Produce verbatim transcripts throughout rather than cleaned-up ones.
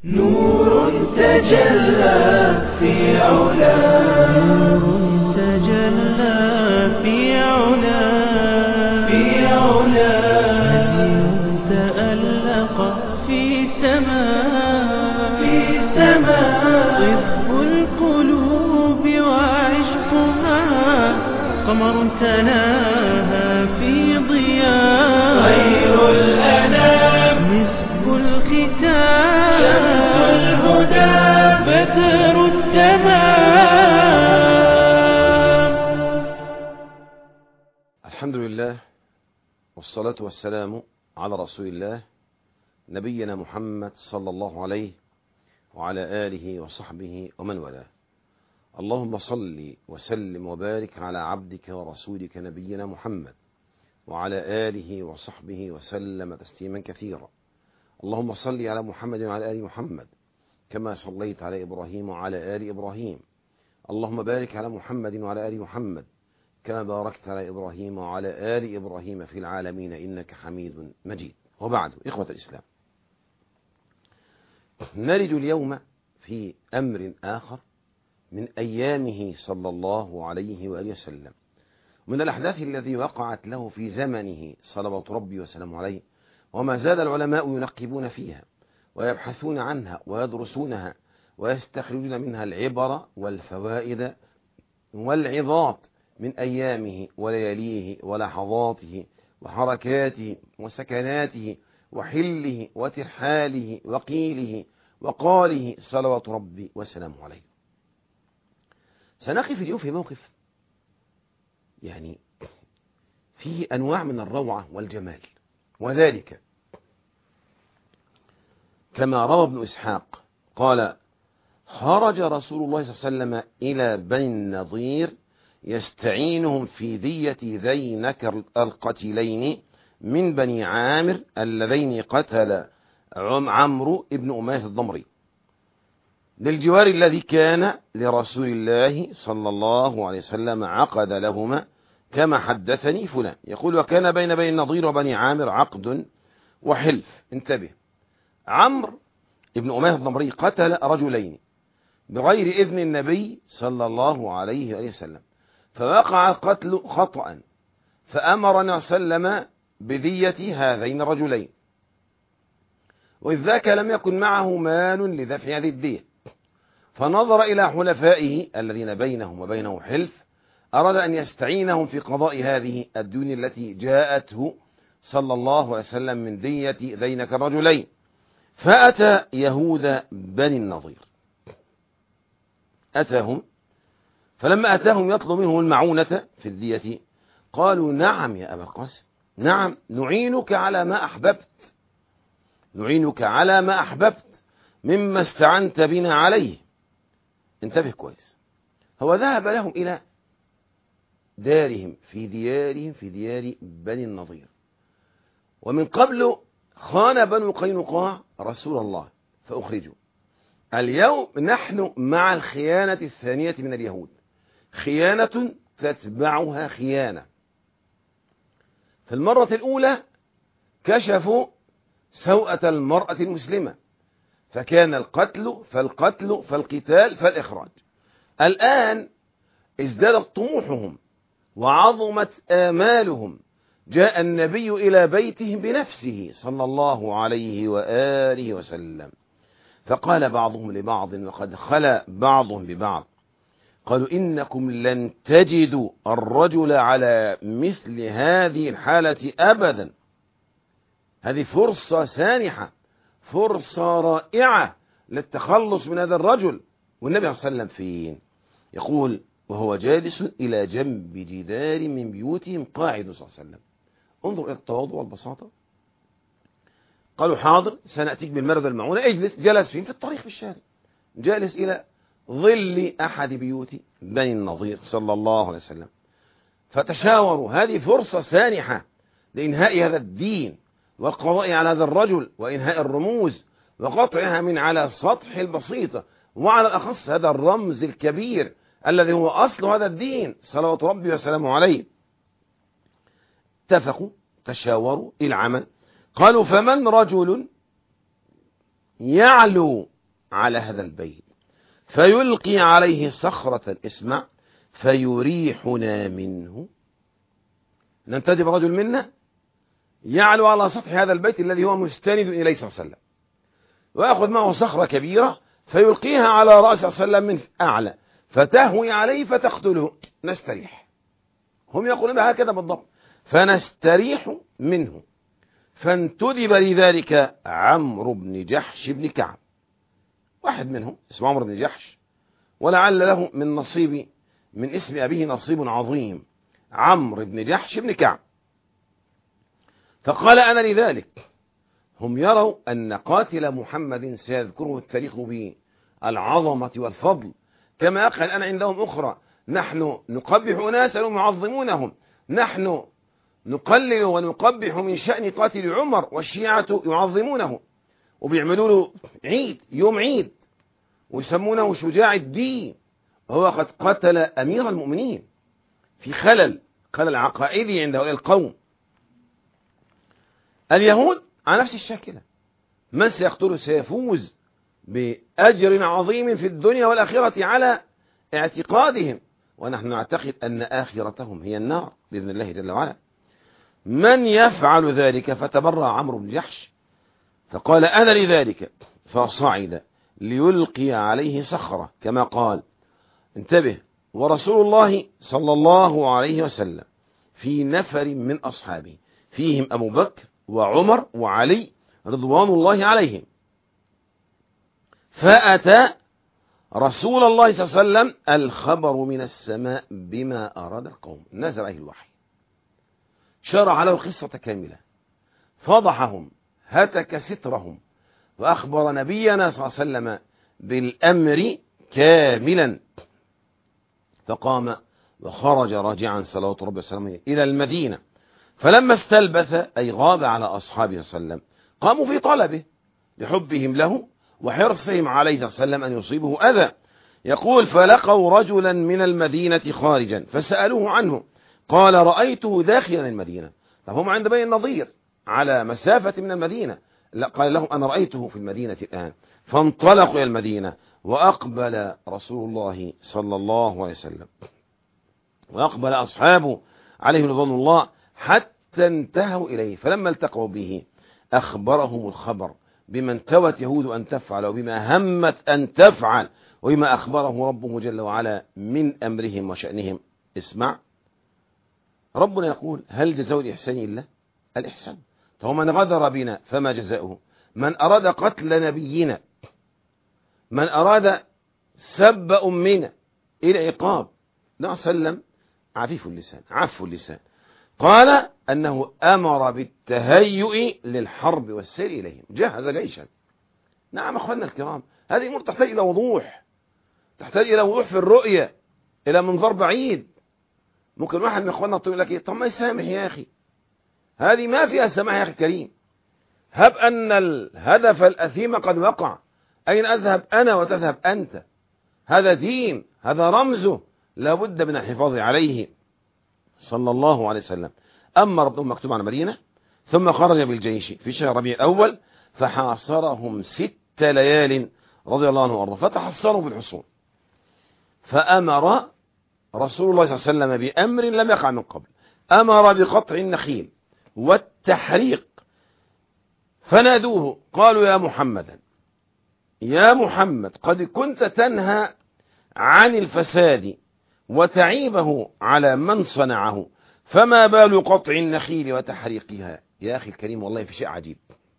نور تجلى في علا نور تجلى في علا في علا هدي تألق في سماء في سماء طب القلوب وعشقها قمر تناهى في ضياء خير الأنام مسك الختام شمس الهدى بدر التمام. الحمد لله والصلاة والسلام على رسول الله نبينا محمد صلى الله عليه وعلى آله وصحبه ومن والاه. اللهم صل وسلم وبارك على عبدك ورسولك نبينا محمد وعلى آله وصحبه وسلم تسليما كثيرا. اللهم صل على محمد وعلى آل محمد كما صليت على إبراهيم وعلى آل إبراهيم. اللهم بارك على محمد وعلى آل محمد كما باركت على إبراهيم وعلى آل إبراهيم في العالمين إنك حميد مجيد. وبعد، إخوة الإسلام، نرد اليوم في أمر آخر من أيامه صلى الله عليه وآله وسلم، من الأحداث الذي وقعت له في زمنه صلوات ربي وسلامه عليه، وما زال العلماء ينقبون فيها ويبحثون عنها ويدرسونها ويستخرجون منها العبر والفوائد والعظات من أيامه ولياليه ولحظاته وحركاته وسكناته وحله وترحاله وقيله وقاله صلوات ربي وسلامه عليه. سنقف اليوم في موقف يعني فيه أنواع من الروعة والجمال، وذلك كما روى ابن إسحاق قال: خرج رسول الله صلى الله عليه وسلم إلى بني النضير يستعينهم في دية ذينك القتيلين من بني عامر اللذين قتل عمرو ابن أمية الضمري للجوار الذي كان لرسول الله صلى الله عليه وسلم عقد لهما كما حدثني فلان. يقول: وكان بين بني النضير وبني عامر عقد وحلف. انتبه، عمرو ابن أمية الضمري قتل رجلين بغير إذن النبي صلى الله عليه وسلم، فوقع القتل خطأ، فأمر النبي صلى الله عليه وسلم بدية هذين الرجلين، وإذ ذاك لم يكن معه مال لدفع هذه الدية، فنظر إلى حلفائه الذين بينهم وبينه حلف، أراد أن يستعينهم في قضاء هذه الديون التي جاءته صلى الله عليه وسلم من دية ذينك الرجلين، فأتى يهود بني النضير، أتاهم، فلما أتاهم يطلب منهم المعونة في الدية قالوا: نعم يا أبا القاسم، نعم، نعينك على ما أحببت، نعينك على ما أحببت مما استعنت بنا عليه. انتبه كويس، هو ذهب لهم إلى دارهم في ديارهم في ديار بني النضير، ومن قبل خان بنو قينقاع رسول الله فأخرجوا. اليوم نحن مع الخيانة الثانية من اليهود، خيانة تتبعها خيانة. في المرة الأولى كشفوا سوءة المرأة المسلمة، فكان القتل فالقتل فالقتال فالإخراج. الآن ازدادت طموحهم وعظمت آمالهم، جاء النبي إلى بيتهم بنفسه صلى الله عليه وآله وسلم، فقال بعضهم لبعض وقد خلا بعضهم ببعض، قالوا: إنكم لن تجدوا الرجل على مثل هذه الحالة أبدا، هذه فرصة سانحة، فرصة رائعة للتخلص من هذا الرجل. والنبي صلى الله عليه وسلم فين؟ يقول: وهو جالس إلى جنب جدار من بيوتهم قاعد صلى الله عليه وسلم. انظر إلى التواضع والبساطة. قالوا: حاضر، سنأتيك بالمرض المعونة، اجلس. جلس فين؟ في الطريق في الشارع، جالس إلى ظل أحد بيوت بني النضير صلى الله عليه وسلم، فتشاوروا. هذه فرصة سانحة لإنهاء هذا الدين والقضاء على هذا الرجل وإنهاء الرموز وقطعها من على سطح البسيطة، وعلى الأخص هذا الرمز الكبير الذي هو أصل هذا الدين صلوات ربي وسلامه عليه. اتفقوا، تشاوروا، العمل. قالوا: فمن رجل يعلو على هذا البيت فيلقي عليه صخرة، اسمع، فيريحنا منه. ننتدب رجل منا يعلو على سطح هذا البيت الذي هو مستند إليه صلى الله عليه وسلم، ويأخذ معه صخرة كبيرة فيلقيها على رأس صلى الله عليه وسلم من أعلى فتهوي عليه فتقتله، نستريح. هم يقولون هكذا بالضبط، فنستريح منه. فانتدب لذلك عمرو بن جحش بن كعب، واحد منهم اسمه عمرو بن جحش، ولعل له من نصيب من اسم أبيه نصيب عظيم، عمرو بن جحش بن كعب. فقال أنا لذلك. هم يروا أن قاتل محمد سيذكره التاريخ بالعظمة والفضل، كما قال أنا عندهم أخرى، نحن نقبح أناسا ويعظمونهم، نحن نقلل ونقبح من شأن قاتل عمر والشيعة يعظمونه وبيعملوا له عيد، يوم عيد، ويسمونه شجاع الدين، وهو قد قتل أمير المؤمنين. في خلل خلل عقائدي عند هؤلاء القوم. اليهود على نفس الشاكلة، من سيقتله سيفوز بأجر عظيم في الدنيا والآخرة على اعتقادهم، ونحن نعتقد أن آخرتهم هي النار بإذن الله جل وعلا. من يفعل ذلك؟ فتبرأ عمرو بن جحش فقال أنا لذلك، فصعد ليلقي عليه صخرة كما قال. انتبه، ورسول الله صلى الله عليه وسلم في نفر من أصحابه فيهم أبو بكر وعمر وعلي رضوان الله عليهم، فأتى رسول الله صلى الله عليه وسلم الخبر من السماء بما أراد القوم، نزل عليه الوحي، شرع له قصة كاملة، فضحهم، هتك سترهم، وأخبر نبينا صلى الله عليه وسلم بالأمر كاملا. فقام وخرج راجعا صلوات ربي وسلامه إلى المدينة، فلما استلبث أي غاب على أصحابه صلى الله عليه وسلم قاموا في طلبه لحبهم له وحرصهم عليه صلى الله عليه وسلم أن يصيبه أذى. يقول فلقوا رجلا من المدينة خارجا فسألوه عنه، قال رأيته داخلا المدينة. طب هم عند بني النضير على مسافة من المدينة، لا، قال لهم أنا رأيته في المدينة الآن. فانطلقوا إلى المدينة، وأقبل رسول الله صلى الله عليه وسلم وأقبل أصحابه عليهم رضوان الله حتى انتهوا إليه، فلما التقوا به أخبرهم الخبر بما انتوت يهود أن تفعل وبما همت أن تفعل وبما أخبره ربه جل وعلا من أمرهم وشأنهم. اسمع، ربنا يقول هل جزاء الإحسان إلا الإحسان؟ فهو من غدر بنا فما جزاؤه؟ من أراد قتل نبينا، من أراد سب أمنا، إلى العقاب. النبي صلى الله عليه وسلم عفيف اللسان، عفو اللسان، قال أنه أمر بالتهيؤ للحرب والسير إليهم، جهز جيشا. نعم أخواننا الكرام، هذه أمور تحتاج إلى وضوح، تحتاج إلى وضوح في الرؤية، إلى منظر بعيد. ممكن واحد من أخواننا يقول لك إيه، طب ما يسامح يا أخي، هذه ما فيها سماح يا أخي الكريم، هب أن الهدف الأثيم قد وقع، أين أذهب أنا وتذهب أنت؟ هذا دين، هذا رمزه، لابد من الحفاظ عليه صلى الله عليه وسلم. أما ربهم مكتوب عن المدينة، ثم خرج بالجيش في شهر ربيع الأول فحاصرهم ست ليال رضي الله عنه وارضاه، فتحصنوا في الحصون. فأمر رسول الله صلى الله عليه وسلم بأمر لم يقع من قبل، أمر بقطع النخيل والتحريق. فنادوه قالوا يا محمد يا محمد قد كنت تنهى عن الفساد وتعيبه على من صنعه، فما بال قطع النخيل وتحريقها؟ يا أخي الكريم والله في شيء عجيب،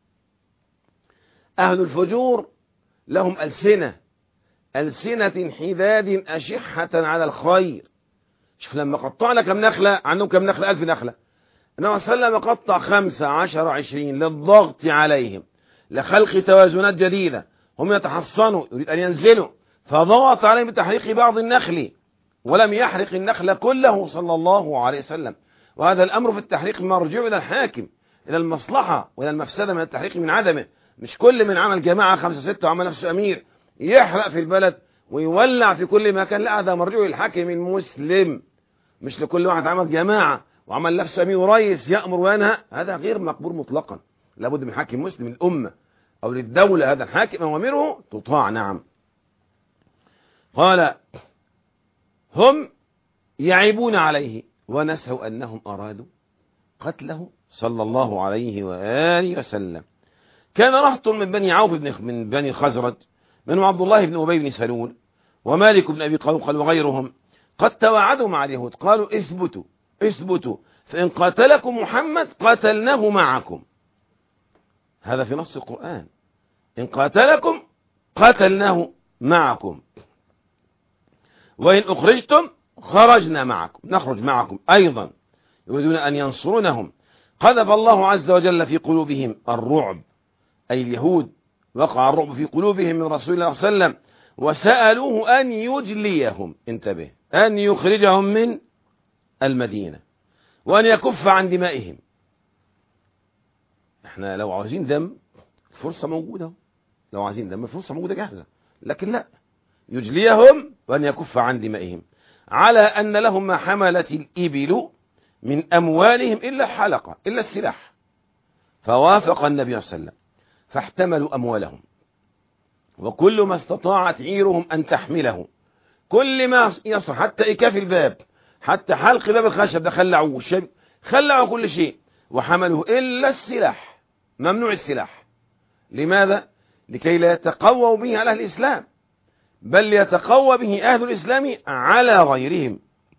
أهل الفجور لهم ألسنة ألسنة حداد أشحة على الخير. شوف لما قطع لك كم نخلة، عندهم كم نخلة؟ ألف نخلة. النبي صلى الله عليه وسلم قطع خمسة عشر عشرين للضغط عليهم، لخلق توازنات جديدة، هم يتحصنوا يريد أن ينزلوا، فضغط عليهم بتحريق بعض النخل ولم يحرق النخل كله صلى الله عليه وسلم. وهذا الأمر في التحريق مرجع إلى الحاكم، إلى المصلحة وإلى المفسدة من التحريق من عدمه. مش كل من عمل جماعة خمسة ستة وعمل نفسه أمير يحرق في البلد ويولع في كل مكان، لا، هذا مرجع للحاكم المسلم، مش لكل واحد عمل جماعة وعمل نفسه أمير ورئيس يأمر وينهى، هذا غير مقبول مطلقا. لابد من حاكم مسلم الأمة أو للدولة هذا الحاكم أوامره تطاع. نعم. قال هم يعيبون عليه ونسوا أنهم أرادوا قتله صلى الله عليه وآله وسلم. كان رهط من بني عوف بن من بني الخزرج منهم عبد الله بن أبي بن سلول ومالك بن أبي قوقل وغيرهم قد تواعدوا مع اليهود قالوا اثبتوا اثبتوا فإن قاتلكم محمد قاتلناه معكم. هذا في نص القرآن، إن قاتلكم قاتلناه معكم وإن أخرجتم خرجنا معكم، نخرج معكم أيضا. يريدون أن ينصرونهم. قذف الله عز وجل في قلوبهم الرعب، أي اليهود وقع الرعب في قلوبهم من رسول الله صلى الله عليه وسلم وسألوه أن يجليهم، انتبه، أن يخرجهم من المدينة وأن يكف عن دمائهم. احنا لو عاوزين دم فرصة موجودة، لو عايزين دم فرصة موجودة جاهزة، لكن لا، يجليهم وأن يكف عن دمائهم على أن لهم ما حملت الإبل من أموالهم إلا الحلقة إلا السلاح. فوافق النبي صلى الله عليه وسلم فاحتملوا أموالهم وكل ما استطاعت عيرهم أن تحمله، كل ما يصلح، حتى إكاف الباب، حتى حلق باب الخشب ده خلعوه، الشب خلعوا كل شيء وحملوه إلا السلاح. ممنوع السلاح. لماذا؟ لكي لا يتقووا به على أهل الإسلام، بل يتقوى به أهل الإسلام على غيرهم.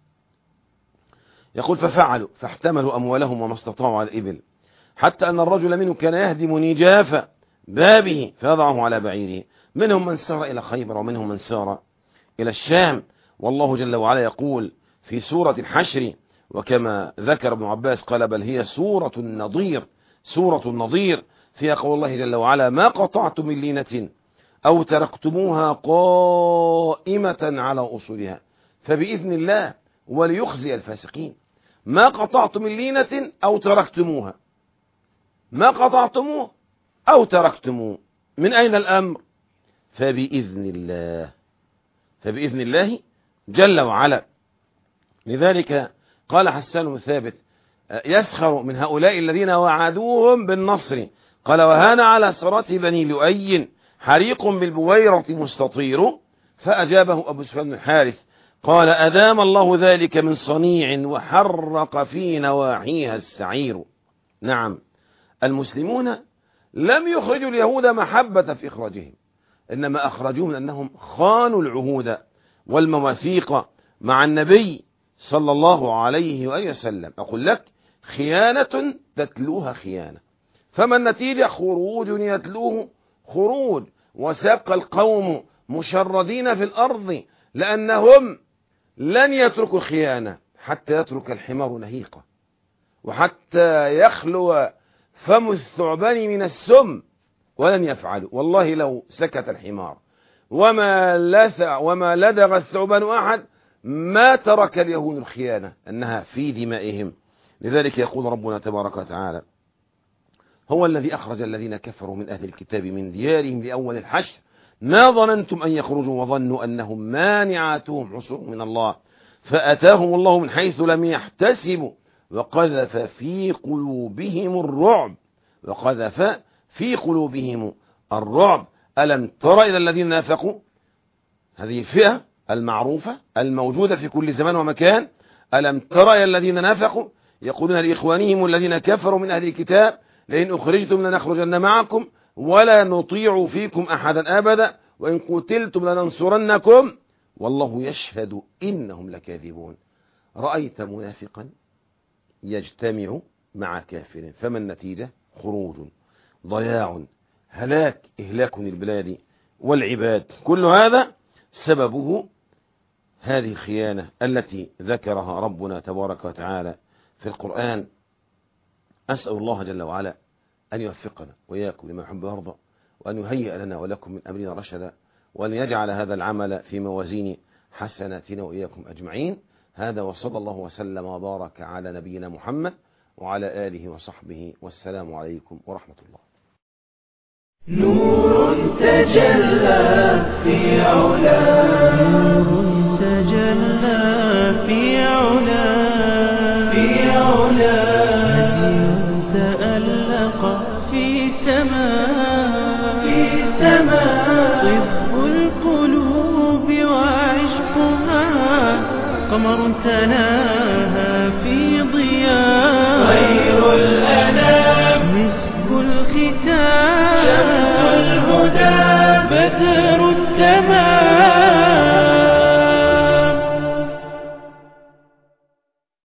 يقول ففعلوا فاحتملوا أموالهم وما استطاعوا على الإبل، حتى أن الرجل منهم كان يهدم نجاف بابه فيضعه على بعيره. منهم من سار إلى خيبر ومنهم من سار إلى الشام. والله جل وعلا يقول في سورة الحشر، وكما ذكر ابن عباس قال بل هي سورة النضير، سورة النضير، فيها قول الله جل وعلا ما قطعتم من لينة أو تركتموها قائمة على أصولها فبإذن الله وليخزي الفاسقين. ما قطعتم من لينة أو تركتموها، ما قطعتموه أو تركتموه، من أين الأمر؟ فبإذن الله، فبإذن الله جل وعلا. لذلك قال حسان بن ثابت يسخر من هؤلاء الذين وعدوهم بالنصر، قال وهان على صراط بني لؤي حريق بالبويرة مستطير. فأجابه أبو سفيان بن الحارث قال أدام الله ذلك من صنيع وحرق في نواحيها السعير. نعم، المسلمون لم يخرجوا اليهود محبة في إخراجهم، إنما أخرجوهم من أنهم خانوا العهود والمواثيق مع النبي صلى الله عليه وآله وسلم. أقول لك خيانة تتلوها خيانة، فما النتيجة؟ خروج يتلوه خروج، وسيبقى القوم مشردين في الأرض لأنهم لن يتركوا الخيانة حتى يترك الحمار نهيقة، وحتى يخلو فم الثعبان من السم، ولن يفعلوا. والله لو سكت الحمار وما لثع وما لدغ الثعبان أحد ما ترك اليهود الخيانة، أنها في دمائهم. لذلك يقول ربنا تبارك وتعالى هو الذي أخرج الذين كفروا من أهل الكتاب من ديارهم لأول الحشر ما ظننتم أن يخرجوا وظنوا أنهم مانعاتهم حصرهم من الله فأتاهم الله من حيث لم يحتسبوا وقذف في قلوبهم الرعب، وقذف في قلوبهم الرعب. ألم تر إلى الذين نافقوا، هذه الفئة المعروفة الموجودة في كل زمان ومكان، ألم تر إلى الذين نافقوا يقولون لإخوانهم الذين كفروا من أهل الكتاب لئن أخرجتم لنخرجن معكم ولا نطيع فيكم أحدا أبدا وإن قتلتم لننصرنكم والله يشهد إنهم لكاذبون. رأيت منافقا يجتمع مع كافر، فما النتيجة؟ خروج، ضياع، هلاك، إهلاك البلاد والعباد. كل هذا سببه هذه الخيانة التي ذكرها ربنا تبارك وتعالى في القرآن. أسأل الله جل وعلا أن يوفقنا وإياكم لما يحب ويرضى، وأن يهيئ لنا ولكم من أمرنا رشدا، وأن يجعل هذا العمل في موازين حسناتنا وإياكم أجمعين. هذا وصلى الله وسلم وبارك على نبينا محمد وعلى آله وصحبه، والسلام عليكم ورحمة الله. نور تجلى في علا، نور تجلى في علا، في علا، هدي تألق في سماء. قمر تناهى في ضياء خير الأنام مسك الختام شمس الهدى بدر